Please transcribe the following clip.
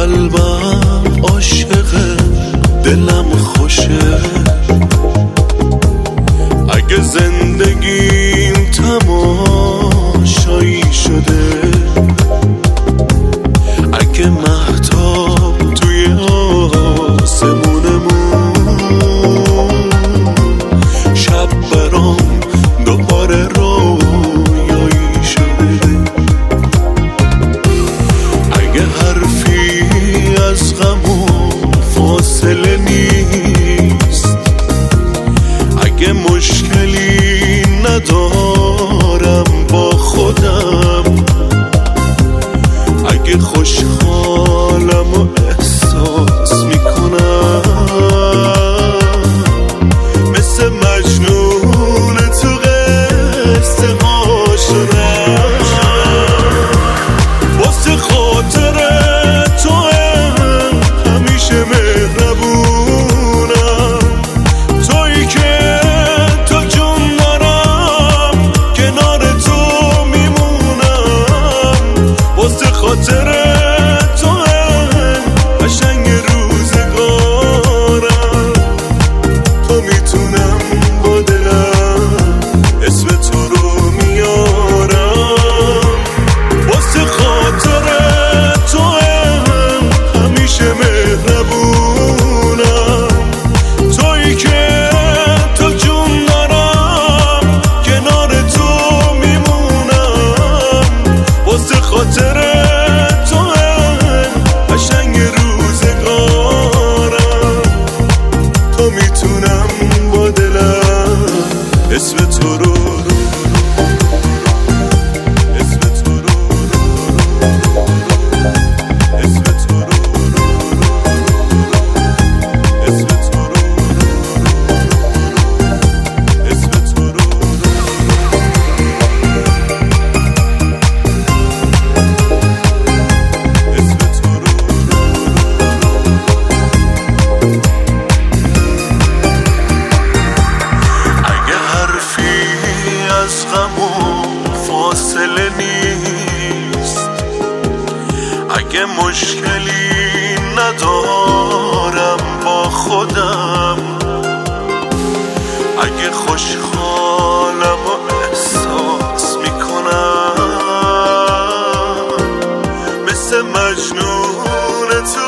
قلبم عاشقه، دلم خوشه. اگه زندگیم تماشایی شده، اگه مهتاب توی آسمونمون، شب برام دوباره رویایی شده. اگه حرفی از غمون فاصله نیست، اگه مشکلی ندارم با خودم، اگه خوشحالم و احساس میکنم مثل مجنون تو قصه ها شدم. واسه خاطر تو همیشه مهربونم، تویی که تا جون دارم کنار تو میمونم. واسه خاطر تو قشنگ روزگارم، تو میتونم با دلم اسم تو رو میارم. واسه خاطر تو همیشه مهربونم، تویی که تا جون دارم کنار تو میمونم. واسه خاطر تو قشنگ روزگارم، تو میتونم با دلم اسم تو رو از غمون فاصله نیست، اگه مشکلی ندارم با خودم، اگه خوشحالم و احساس میکنم مثل مجنون تو